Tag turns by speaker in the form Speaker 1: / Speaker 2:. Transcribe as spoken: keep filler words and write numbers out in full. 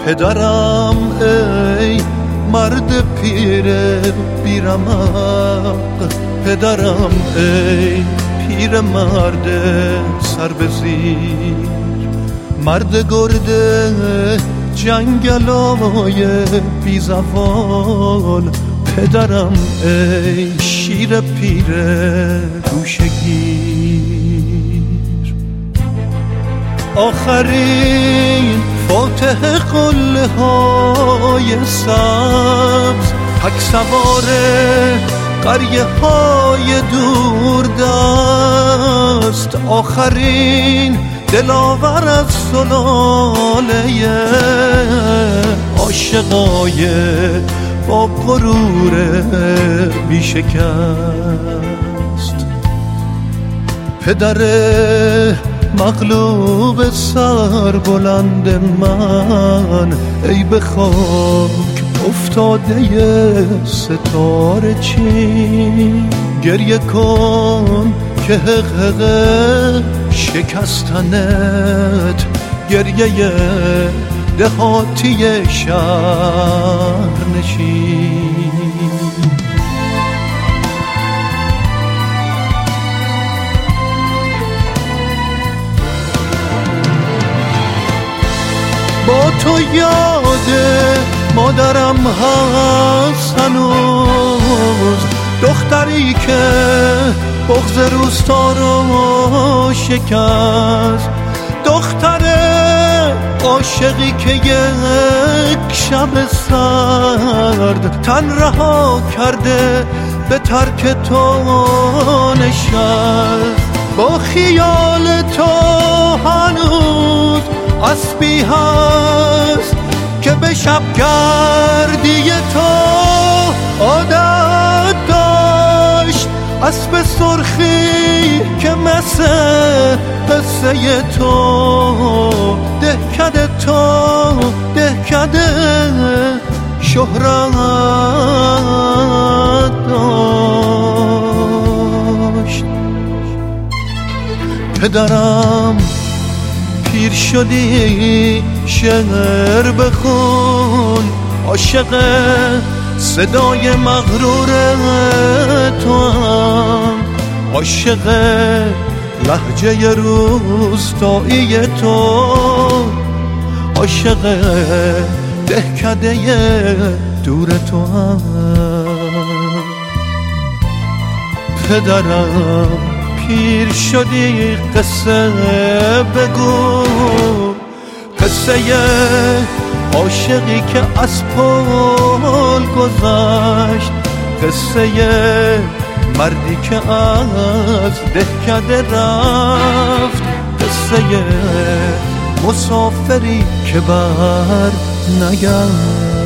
Speaker 1: پدرم ای مرد پیر بیرمق، پدرم ای پیر مرد سر به زیر، مرد گرده جنگلای بی زوال، پدرم ای شیر پیر گوشگیر. آخرین فاتح قله های سبز، تک سوار قریه های دور دست، آخرین دلاور از سلاله عاشقای با غرور بی شکست. پدر مغلوب سر بلند من، ای به خاک افتاده ستاره چین، گریه کن که حقق شکستنت، گریه دهاتی شهر نشین. با تو یاد مادرم هست هنوز، دختری که بغض روستا رو شکست، دختر عاشقی که یک شب سرد تن رها کرده به ترک تو نشست. با خیال تو هنوز اسبی هست که به شب گردی تو عادت داشت، اسب سرخی که مثل قصه تو دهکده تو دهکده شهرت داشت. پدرم پیر شدی شعر بخون، عاشق صدای مغرور تو هم، عاشق لهجه روستایی تو، عاشق دهکده دور تو هم. پدرم پیر شدی قصه بگو، قصه عاشقی که از پل گذشت، قصه مردی که از دهکده رفت، قصه مسافری که بر نگشت.